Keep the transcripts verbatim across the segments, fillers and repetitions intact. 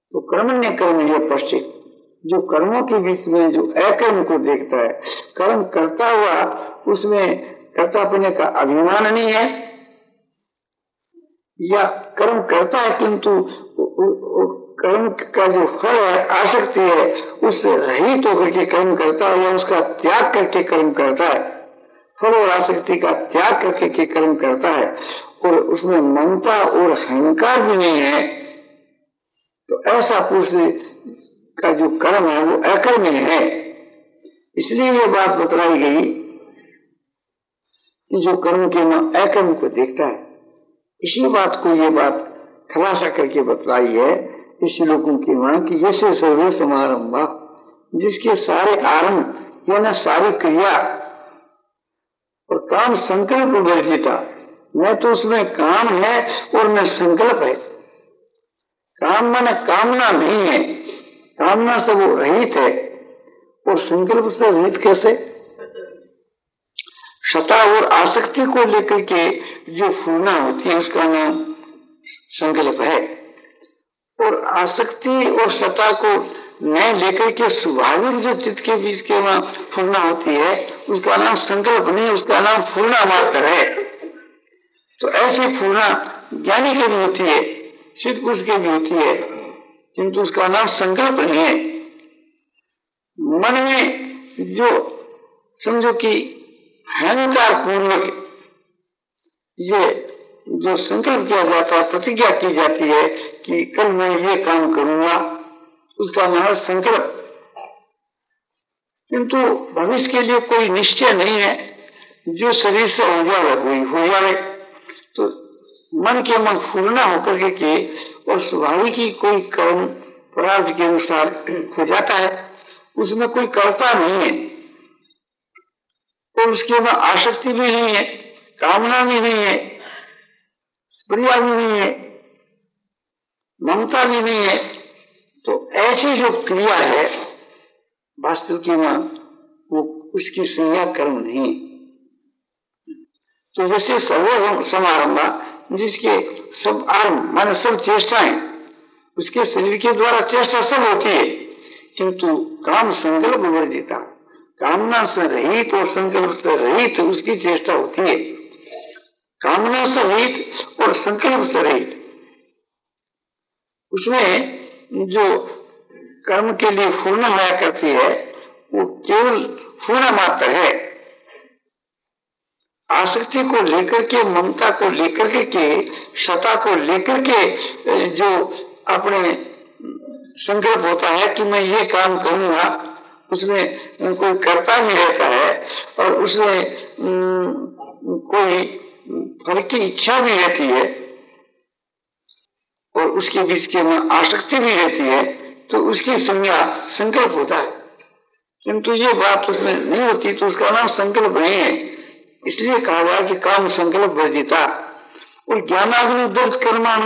तो कर्मण्य कर्म ये पश्चित, जो कर्मों के बीच में जो अकर्म को देखता है, कर्म करता हुआ उसमें कर्तापने का अभिमान नहीं है, या कर्म करता है किंतु कर्म का जो फल है आसक्ति है उससे रहित होकर के कर्म करता है, या उसका त्याग करके कर्म करता है, फल और आसक्ति का त्याग करके के कर्म करता है, और उसमें ममता और अहंकार भी नहीं है, तो ऐसा पुरुष का जो कर्म है वो अकर्म है। इसलिए ये बात बतलाई गई कि जो कर्म के न अकर्म को देखता है, इसी बात को ये बात खुलासा करके बतलाई है इस लोगों की वहां कि जैसे सर्वे समारंभ, जिसके सारे आरंभ या न सारी क्रिया और काम संकल्प वर्जिता, न तो उसमें काम है और न संकल्प है। काम माने कामना नहीं है, कामना से वो रहित है, और संकल्प से रहित कैसे? सता और आसक्ति को लेकर के जो फूलना होती है उसका नाम संकल्प है, और आसक्ति और सता को न लेकर के स्वाभाविक जो चित्त के बीच के वहां फूलना होती है उसका नाम संकल्प नहीं, उसका नाम फूलना मात्र है। तो ऐसी फूलना ज्ञानी के भी होती है, सिद्ध पुरुष के भी होती है, किंतु उसका नाम संकल्प नहीं है। मन में जो समझो कि अहंकार पूर्वक ये जो संकल्प किया जाता है, प्रतिज्ञा की जाती है कि कल मैं ये काम करूंगा, उसका नाम है संकल्प, किंतु भविष्य के लिए कोई निश्चय नहीं है, जो शरीर से हो जाए वही हो जाए। तो मन के मन फूलना होकर के, के और स्वाभाविक ही कोई कर्म प्रारब्ध के अनुसार हो जाता है, उसमें कोई कर्ता नहीं है, और उसके बाद आसक्ति भी नहीं है, कामना भी नहीं है, प्रिया भी नहीं है, ममता भी नहीं है। तो ऐसी जो क्रिया है वास्तविक में वो उसकी संज्ञा कर्म नहीं। तो जैसे सर्व समारंभ, जिसके सब आरंभ माने सब चेष्टाएं उसके शरीर के द्वारा चेष्टा सब होती है, किंतु काम संकल्प वर्जिता, कामना से रहित और संकल्प से रहित उसकी चेष्टा होती है। कामना से रहित और संकल्प से रहित, उसमें जो कर्म के लिए फूलना होया करती है वो केवल फूलना मात्र है। आसक्ति को लेकर के, ममता को लेकर के, के सता को लेकर के जो अपने संकल्प होता है कि मैं ये काम करूंगा, उसमें कोई कर्ता नहीं रहता है, और उसमें कोई फल की इच्छा भी रहती है, और उसके बीच के में आसक्ति भी रहती है, तो उसकी संज्ञा संकल्प होता है, किंतु ये बात उसमें नहीं होती, तो उसका नाम संकल्प नहीं है। इसलिए कहा गया कि काम संकल्प वर्जिता। और ज्ञानाग्नि दग्ध कर्माणु,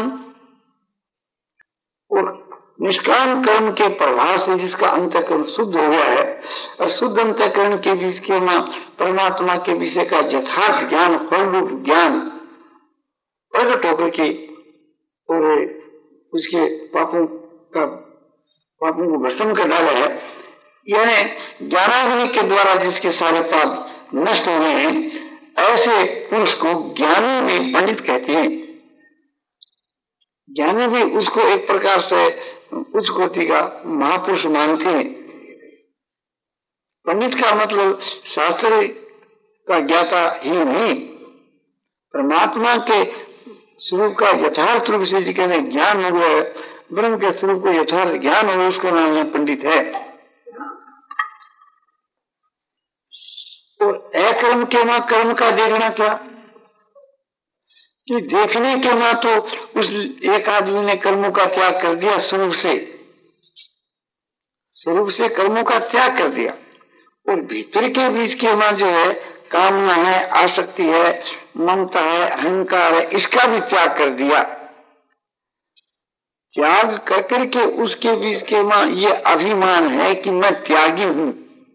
और निष्काम कर्म के प्रभाव से जिसका अंतःकरण शुद्ध हो गया है, और शुद्ध अंतःकरण के बीच के में परमात्मा के विषय का यथार्थ ज्ञान, फल रूप ज्ञान प्रकट होकर के और उसके पापों का पापों को भस्म कर डाला है, यानी ज्ञानाग्नि के द्वारा जिसके सारे पाप नष्ट हो गए हैं, ऐसे पुरुष को ज्ञानी भी पंडित कहते हैं। ज्ञानी भी उसको एक प्रकार से उच्च कोटि का महापुरुष मानते हैं। पंडित का मतलब शास्त्र का ज्ञाता ही नहीं, परमात्मा के स्वरूप का यथार्थ रूप से जिसके ज्ञान हो गया, ब्रह्म के स्वरूप को यथार्थ ज्ञान हो, उसको नाम है पंडित है। और अकर्म के मां कर्म का देखना क्या, कि देखने के मां तो उस एक आदमी ने कर्मों का त्याग कर दिया, स्वरूप से स्वरूप से कर्मों का त्याग कर दिया, और भीतर के बीच के मां जो है कामना है, आसक्ति है, ममता है, अहंकार है, इसका भी त्याग कर दिया। त्याग करके के उसके बीच के मां ये अभिमान है कि मैं त्यागी हूं,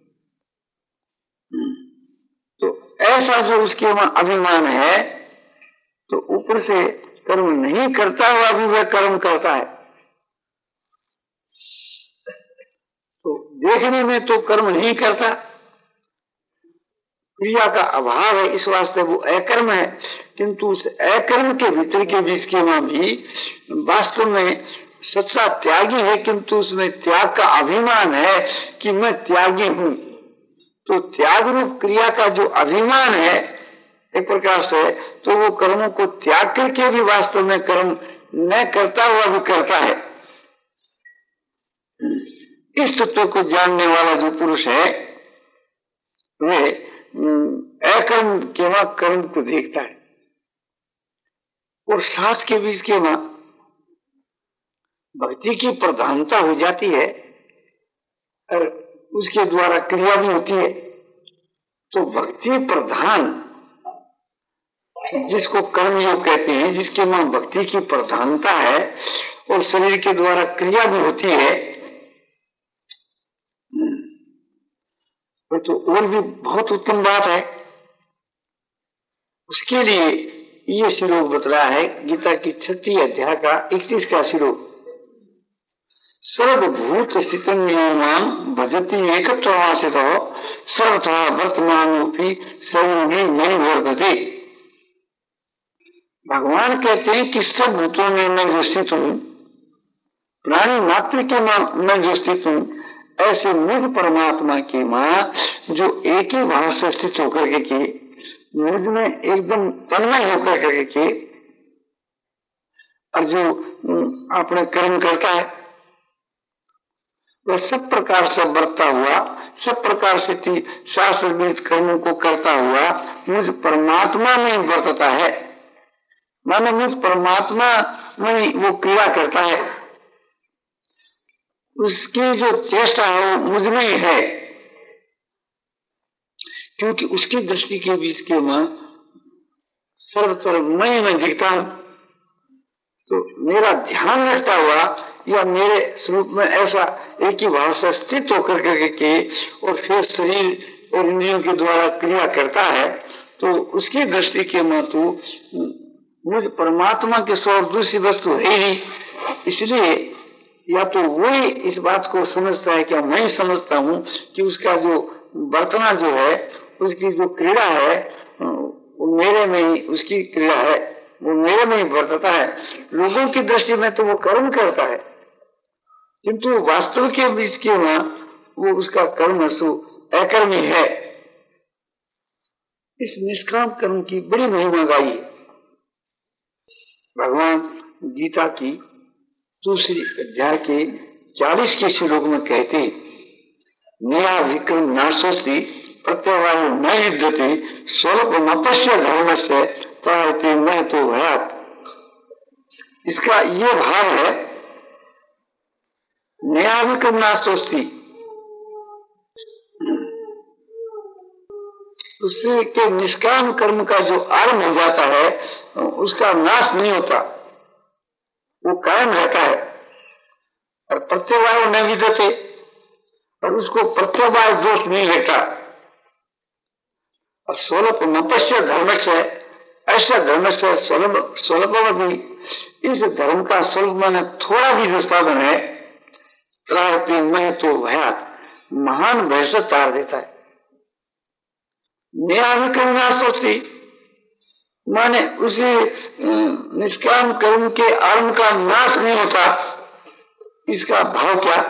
तो ऐसा जो उसके मां अभिमान है, तो ऊपर से कर्म नहीं करता हुआ भी वह कर्म करता है। तो देखने में तो कर्म नहीं करता, क्रिया का अभाव है, इस वास्ते वो अकर्म है। किंतु उस अकर्म के भीतर के बीच के वहां भी वास्तव में सच्चा त्यागी है, किंतु उसमें त्याग का अभिमान है कि मैं त्यागी हूं। तो त्याग रूप क्रिया का जो अभिमान है एक प्रकार से, तो वो कर्मों को त्याग करके भी वास्तव में कर्म न करता हुआ भी करता है। इस तत्व को जानने वाला जो पुरुष है वे अकर्म के वहां कर्म को देखता है, और साथ के बीच के वहां भक्ति की प्रधानता हो जाती है और उसके द्वारा क्रिया भी होती है। तो भक्ति प्रधान जिसको कर्मयोग कहते हैं, जिसके वहां भक्ति की प्रधानता है और शरीर के द्वारा क्रिया भी होती है, वो तो और भी बहुत उत्तम बात है। उसके लिए ये श्लोक बतला है गीता की छठी अध्याय का इकतीस का श्लोक, सर्वभूत स्थितं यो मां भजति एकत्वमाश्रितो सर्वथा वर्तमानोऽपि सर्वोऽपि मयि वर्तते। भगवान कहते हैं कि सब भूतों में मैं जो स्थित हूं, प्राणी मात्र के मैं जो स्थित हूं, ऐसे मुझ परमात्मा की मां जो एक ही भाव से स्थित होकर के मुझ में एकदम तन्मय होकर के और जो अपने कर्म करता है वह सब प्रकार से बरतता हुआ, सब प्रकार से शास्त्र विहित कर्मों को करता हुआ मुझ परमात्मा में बरतता है। माने मुझ परमात्मा में वो क्रिया करता है, उसकी जो चेष्टा है वो मुझ में ही है, क्योंकि उसकी दृष्टि के बीच के मां सर्वतर मैं में दिखता हूं। तो मेरा ध्यान रखता हुआ या मेरे स्वरूप में ऐसा एक ही भाव से स्थित होकर के और फिर शरीर और इंद्रियों के द्वारा क्रिया करता है, तो उसकी दृष्टि के मां तो मुझ परमात्मा के सौ दूसरी वस्तु है ही। इसलिए या तो वही इस बात को समझता है कि मैं समझता हूं कि उसका जो बर्तना जो है, उसकी जो क्रीड़ा है वो मेरे में ही, उसकी क्रिया है वो मेरे में ही बरतता है। लोगों की दृष्टि में तो वो कर्म करता है, किंतु वास्तव के बीच के वहां वो उसका कर्म सु अकर्मी है। इस निष्काम कर्म की बड़ी महिमा गाई है। भगवान गीता की दूसरी अध्याय के चालीस के श्लोक में कहते, नया विक्रम नाशोस्ति प्रत्यवाय न युद्धते स्वरूप नपश्य धर्म से तारते मैं तो भयात। इसका ये भाव है, नया विक्रम नाशोस्ति, उससे के निष्काम कर्म का जो आरंभ हो जाता है उसका नाश नहीं होता, वो कायम रहता है। और प्रत्यवाय न विदते, और उसको प्रत्यवाय दोष नहीं रहता। और स्वल्प नपश्य धर्म से, ऐसा धर्म से स्वल्प स्वल्प भी, इस धर्म का स्वल्प माने थोड़ा भी जो साधन है, त्राहती मैं तो भया, महान भय से तार देता है। नया विक्रम नाशोस्ति माने उसी निष्काम कर्म के आरंभ का नाश नहीं होता। इसका भाव क्या?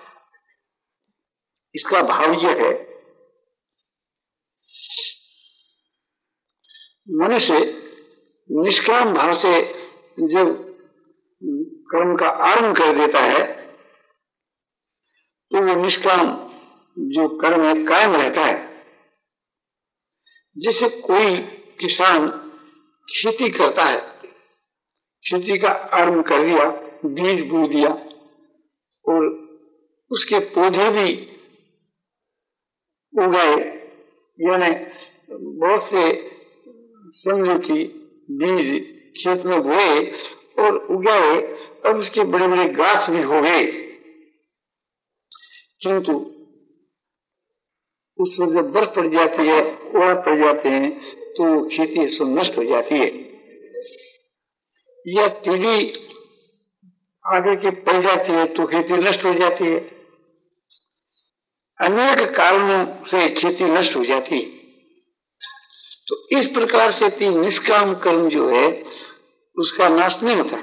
इसका भाव यह है, मनुष्य निष्काम भाव से जब कर्म का आरंभ कर देता है तो वो निष्काम जो कर्म है कायम रहता है। जैसे कोई किसान खेती करता है, खेती का आरंभ कर दिया, बीज बो दिया और उसके पौधे भी उगाए, यानी बहुत से समझो कि बीज खेत में बोए और उगाए और उसके बड़े बड़े गाछ भी हो गए, किंतु उस पर जब बर्फ पड़ जाती है, ओला पड़ जाते हैं, तो खेती सब नष्ट हो जाती है। या टीवी आगे के पड़ जाती है तो खेती नष्ट हो जाती है। अनेक कारणों से खेती नष्ट हो जाती है। तो इस प्रकार से तीन निष्काम कर्म जो है उसका नाश नहीं होता।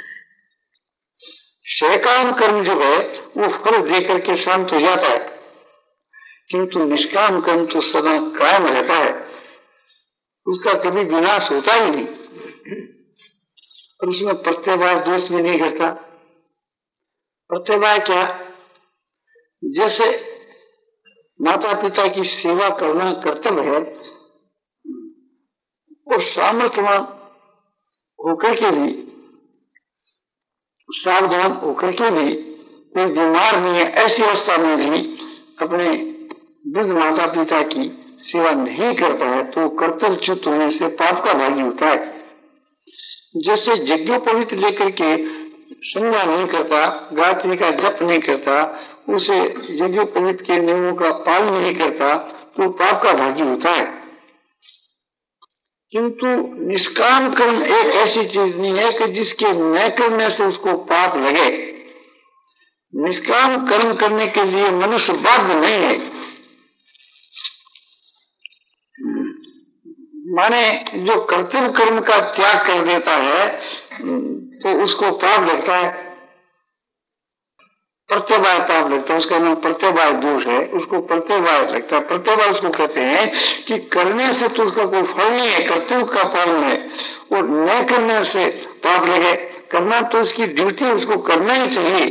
सकाम कर्म जो है वो फल देकर के शांत हो जाता है, किंतु निष्काम कर्म तो सदा कायम रहता है, उसका कभी विनाश होता ही नहीं और उसमें प्रत्यवाय दोष भी नहीं करता। प्रत्यवाय क्या? जैसे माता पिता की सेवा करना कर्तव्य है और सामर्थ्यवान होकर के भी, सावधान होकर के भी कोई बीमार नहीं है, ऐसी अवस्था में भी अपने वृद्ध माता पिता की सेवा नहीं करता है तो कर्तव्यच्युत होने से पाप का भागी होता है। जैसे यज्ञोपवीत लेकर के संज्ञा नहीं करता, गायत्री का जप नहीं करता, उसे यज्ञोपवीत के नियमों का पालन नहीं करता तो पाप का भागी होता है। किंतु निष्काम कर्म एक ऐसी चीज नहीं है कि जिसके न करने से उसको पाप लगे। निष्काम कर्म करने के लिए मनुष्य बाध्य नहीं है। माने जो कर्तव्य कर्म का त्याग कर देता है तो उसको पाप लगता है, प्रत्यवाय पाप लगता है, उसका नाम प्रत्यवाय दोष है, उसको प्रत्यवाय लगता है। प्रत्यवाय उसको कहते हैं कि करने से तो उसका कोई फल नहीं है, कर्तव्य का पालन है, और न करने से पाप लगे। करना तो उसकी ड्यूटी, उसको करना ही चाहिए,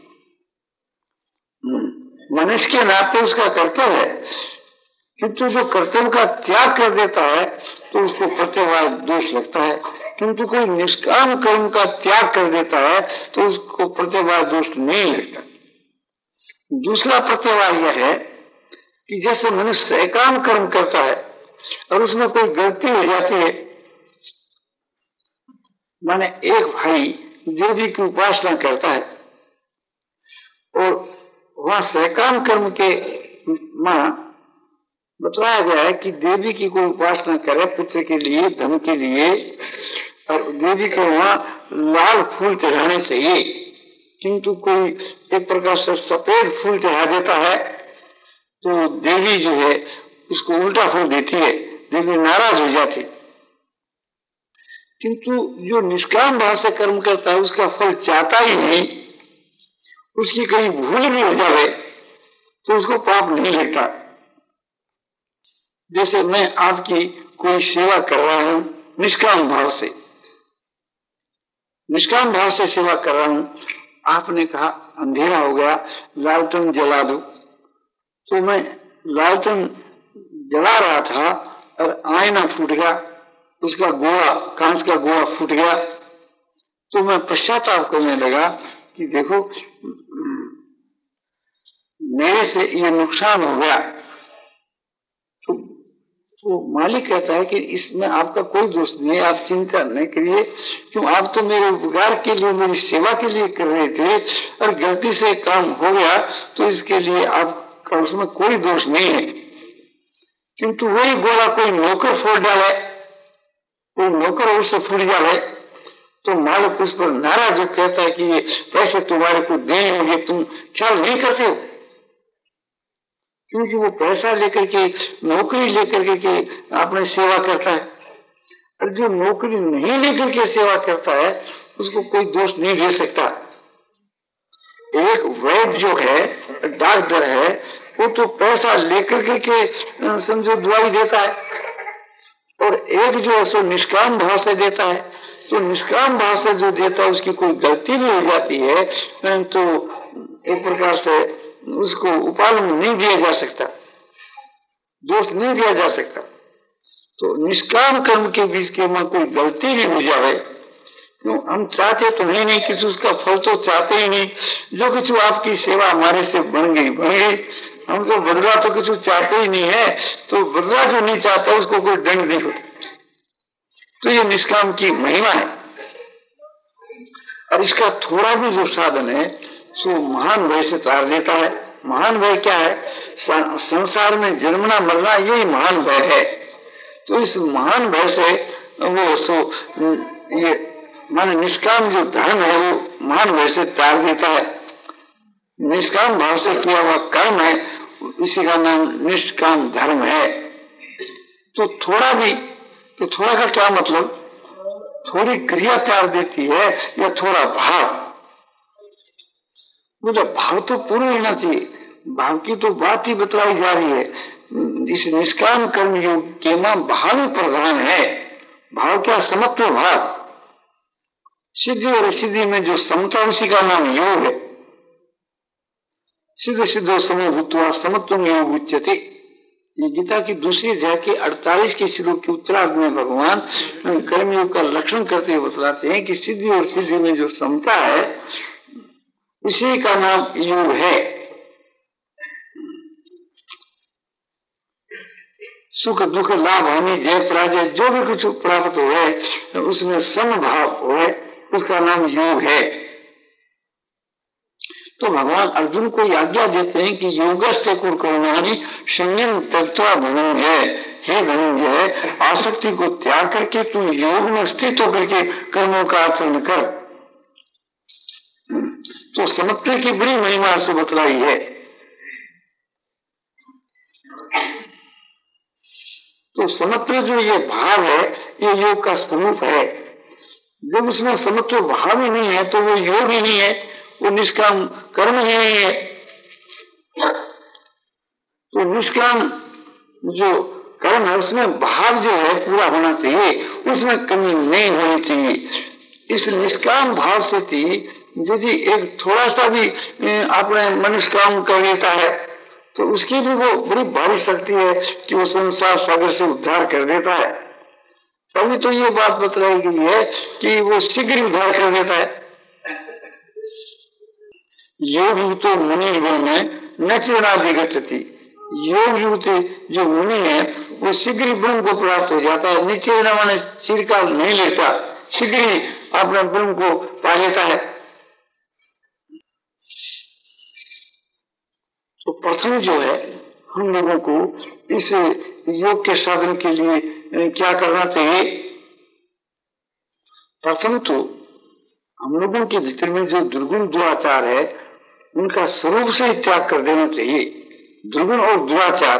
मनुष्य के नाते उसका कर्तव्य है। किंतु जो कर्तव्य का त्याग कर देता है तो उसको प्रत्यवाय दोष लगता है। किंतु कोई निष्काम कर्म का त्याग कर देता है तो उसको प्रत्यवाय दोष नहीं लगता। दूसरा प्रत्यवाय यह है कि जैसे मनुष्य सकाम कर्म करता है और उसमें कोई गलती हो जाती है, माने एक भाई देवी की उपासना करता है और वहां सकाम कर्म के मां बताया गया है कि देवी की कोई उपासना करे पुत्र के लिए, धन के लिए, और देवी को वहां लाल फूल चढ़ाने चाहिए, किंतु कोई एक प्रकार से सफेद फूल चढ़ा देता है तो देवी जो है उसको उल्टा फूल देती है, देवी नाराज हो जाती। किंतु जो निष्काम भाव से कर्म करता है उसका फल चाहता ही नहीं, उसकी कहीं भूल भी हो जाए तो उसको पाप नहीं लगता। जैसे मैं आपकी कोई सेवा कर रहा हूं निष्काम भाव से, निष्काम भाव से सेवा कर रहा हूं, आपने कहा अंधेरा हो गया लालटेन जला दो, तो मैं लालटेन जला रहा था और आईना फूट गया, उसका गोला, कांच का गोला फूट गया, तो मैं पश्चाताप करने लगा कि देखो मेरे से ये नुकसान हो गया। तो, तो मालिक कहता है कि इसमें आपका कोई दोष नहीं है, आप चिंता नहीं करिए, क्यों आप तो मेरे उपकार के लिए, मेरी सेवा के लिए कर रहे थे और गलती से काम हो गया तो इसके लिए आपका उसमें कोई दोष नहीं है। किंतु वही गोला कोई नौकर फोड़ डाले, कोई नौकर उससे फूट जाए तो मालिक उस पर नाराज हो, कहता है कि ये पैसे तुम्हारे को देने होंगे, तुम ख्याल नहीं करते हो। क्योंकि वो पैसा लेकर के, नौकरी लेकर के, के अपने सेवा करता है, और जो नौकरी नहीं लेकर के सेवा करता है उसको कोई दोष नहीं दे सकता। एक वैद्य जो है, डॉक्टर है, वो तो पैसा लेकर के, के समझो दवाई देता है, और एक जो है सो निष्काम भाव से देता है। तो निष्काम भाव से जो देता है उसकी कोई गलती भी हो जाती है तो एक प्रकार से उसको उपालन नहीं दिया जा सकता, दोष नहीं दिया जा सकता। तो निष्काम कर्म के बीच के में कोई गलती भी हो जाए, क्यों हम चाहते तो नहीं नहीं किसी उसका फल तो चाहते ही नहीं, जो कुछ आपकी सेवा हमारे से बन गई बन गई, हमको बदला तो कुछ चाहते ही नहीं है, तो बदला जो नहीं चाहता उसको कोई दंड नहीं होता। तो ये निष्काम की महिमा है। और इसका थोड़ा भी जो साधन है सो महान भय से तार देता है। महान भय क्या है? संसार में जन्मना मरना यही महान भय है। तो इस महान भय से वो सो ये माने निष्काम जो धर्म है वो महान भय से तार देता है। निष्काम भाव से किया हुआ कर्म है इसी का नाम निष्काम धर्म है। तो थोड़ा भी, तो थोड़ा का क्या मतलब, थोड़ी क्रिया त्याग देती है या थोड़ा भाव। मुझे भाव तो पूर्ण होना चाहिए, भाव की तो बात ही बतलाई जा रही है। इस निष्काम कर्म योग के नाम भाव ही प्रधान है। भाव क्या, समत्व भाव। सिद्धि और सिद्धि में जो समता, उसी का नाम योग है। सिद्ध सिद्धो समय भूतवा समत्व योग उच्यते। ये गीता की दूसरी अध्याय के अड़तालीस के श्लोक के उत्तरार्ध में भगवान कर्मयोग का लक्षण करते हुए बतलाते हैं कि सिद्धि और सिद्धि में जो समता है, इसी का नाम योग है। सुख दुख लाभ हानि जय पराजय जो भी कुछ प्राप्त हो उसमें समभाव हो, उसका नाम योग है। तो भगवान अर्जुन को आज्ञा देते हैं कि योगस्ते कुर करुणानि संयम त्यक्त्वा धनंजय। हे धनंजय, आसक्ति को त्याग करके तू योग में स्थित होकर के कर्मों का आचरण कर। तो समत्व की बड़ी महिमा से बतलाई है। तो समत्व जो ये भाव है, ये योग का स्वरूप है। जब उसमें समत्व भाव ही नहीं है तो वो योग ही नहीं है, वो निष्काम कर्म ही नहीं है। तो निष्काम जो कर्म है उसमें भाव जो है पूरा होना चाहिए, उसमें कमी नहीं होनी चाहिए। इस निष्काम भाव से थी यदि एक थोड़ा सा भी अपने मनुष्य काम कर लेता है तो उसकी भी वो बड़ी भारी शक्ति है कि वो संसार सागर से उद्धार कर देता है। तभी तो ये बात बतलाई गई है कि वो शीघ्र उद्धार कर देता है। योग युक्त मुनि में न चिराधिगच्छति। योग युक्त जो मुनि है वो शीघ्र ब्रह्म को प्राप्त हो जाता है। नीचे माने चिरकाल नहीं लेता, शीघ्र ही अपने ब्रह्म को पा लेता है। तो प्रथम जो है हम लोगों को इस योग के साधन के लिए क्या करना चाहिए। प्रथम तो हम लोगों के भीतर में जो दुर्गुण दुराचार है उनका स्वरूप से ही त्याग कर देना चाहिए। दुर्गुण और दुराचार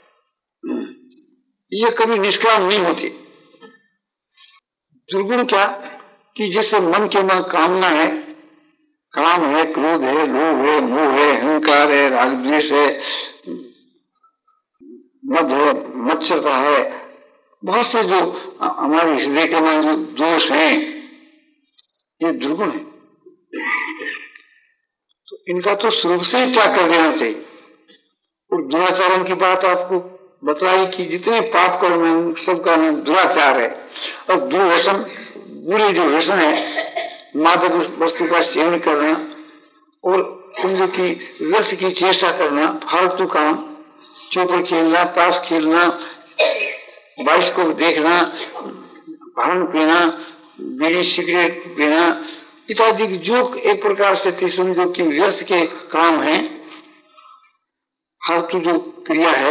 ये कभी निष्काम नहीं होते। दुर्गुण क्या कि जैसे मन के में कामना है, काम है, क्रोध है, लोभ है, मोह है, अहंकार है, राग द्वेष है, मद है, मत्सरता है, बहुत से जो हमारे हृदय के में जो दोष हैं ये दुर्गुण है। तो इनका तो स्वरूप से ही त्याग कर देना चाहिए। और दुराचारण की बात आपको बतलाई कि जितने पाप कर्म हैं सबका नाम दुराचार है। और दुर्व्यसन, बुरे जो व्यसन है, मादक वस्तु का सेवन करना और समझो की व्यर्थ की चेष्टा करना, फालतू काम, चौपर खेलना, ताश खेलना, बाइस्कोप देखना, भांग पीना, बीड़ी सिगरेट पीना इत्यादि जो एक प्रकार से समझो कि व्यर्थ के काम है, फालतू जो क्रिया है,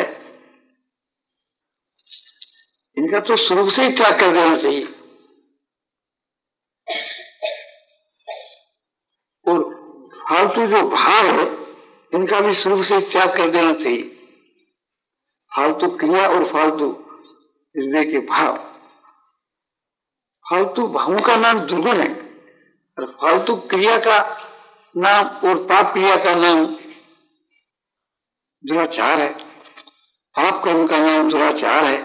इनका तो स्वरूप से ही त्याग कर देना चाहिए। और फालतू जो भाव है इनका भी स्वरूप से त्याग कर देना चाहिए। फालतू क्रिया और फालतू हृदय के भाव, फालतू भावों का नाम दुर्गुण है और फालतू क्रिया का नाम और पाप क्रिया का नाम दुराचार है। पाप कर्म का नाम दुराचार है।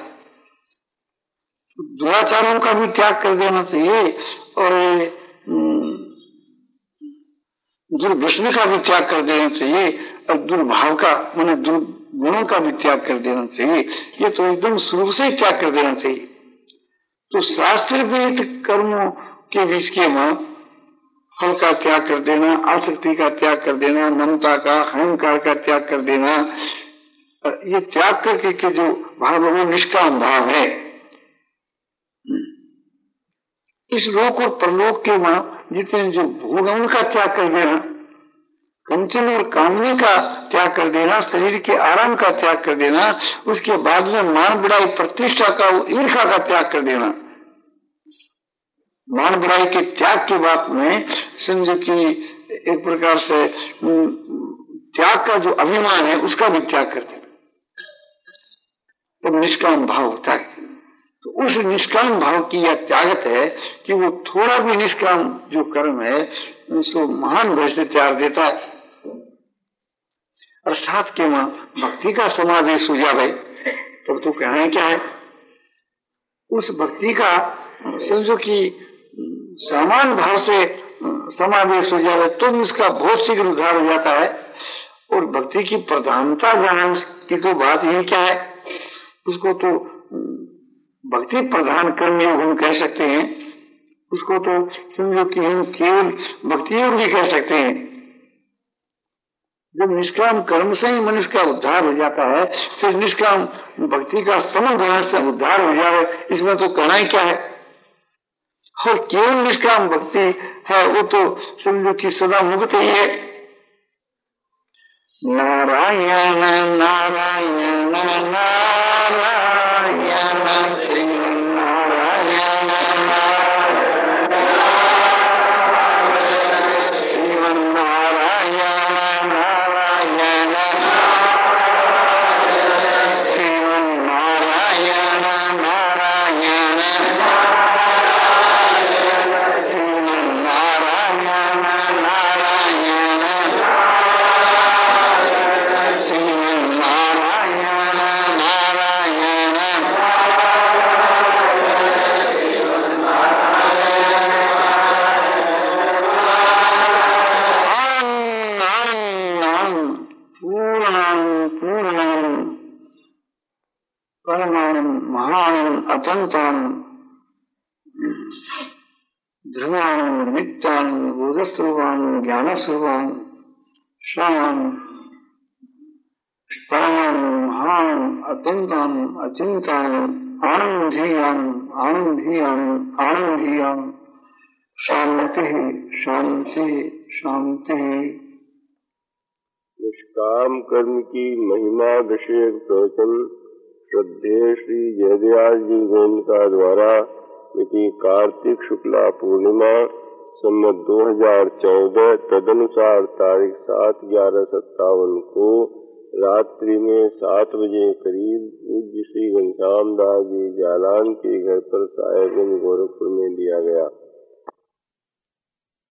दुराचारों का भी त्याग कर देना चाहिए और दुर्व्यसन का भी त्याग कर देना चाहिए और दुर्भाव का माने दुर्गुणों का भी त्याग कर देना चाहिए। ये तो एकदम शुरू से ही त्याग कर देना चाहिए। तो शास्त्र विहित कर्मों के विषय में फल का त्याग कर देना, आसक्ति का त्याग कर देना, ममता का, अहंकार का त्याग कर देना, और ये त्याग करके के जो भाव वो निष्काम भाव है। इस लोक और परलोक के वहां जितने जो भोग है उनका त्याग कर देना, कंचन और कामने का त्याग कर देना, शरीर के आराम का त्याग कर देना, उसके बाद में मान बढ़ाई प्रतिष्ठा का, ईर्ष्या का त्याग कर देना। मान बढ़ाई के त्याग की बात में समझो कि एक प्रकार से त्याग का जो अभिमान है उसका भी त्याग कर देना, तो निष्काम भाव होता है। तो उस निष्काम भाव की यह त्यागत है कि वो थोड़ा भी निष्काम जो कर्म है उसको महान भय से त्याग देता है। अर्थात के वहां भक्ति का समावेश हो जाए तब तो कहना क्या है, उस भक्ति का समझो कि समान भाव से समावेश हो जाए तो भी उसका बहुत शीघ्र उद्धार हो जाता है। और भक्ति की प्रधानता जहां उसकी तो बात यही क्या है, उसको तो भक्ति प्रधान कर्म योग हम कह सकते हैं, उसको तो समझो कि हम केवल भक्ति योग भी कह सकते हैं। जब निष्काम कर्म से ही मनुष्य का उद्धार हो जाता है फिर निष्काम भक्ति का समग्र से उद्धार हो जाए, इसमें तो कहना ही क्या है। और केवल निष्काम भक्ति है वो तो समझो कि सदा मुक्त ही है। नारायण नारायण नारायण श्री नारायण अतंतान ध्रुवान नित्यान बोधस्वरूपान ज्ञानस्वरूपान शान परमान महान अतंतान अचिंतान आनंदीयान आनंदीयान आनंदीयान शांति शांति शांति। निष्काम कर्म की महिमा विषय प्रवचन श्रद्धेय श्री जयदयाल जी गोयनका द्वारा मिति कार्तिक शुक्ला पूर्णिमा सम्मत दो हजार चौदह तदनुसार तारीख सात ग्यारह सत्तावन को रात्रि में सात बजे करीब पूज्य श्री घनश्याम दास जी जालान के घर पर साहेबगंज गोरखपुर में दिया गया।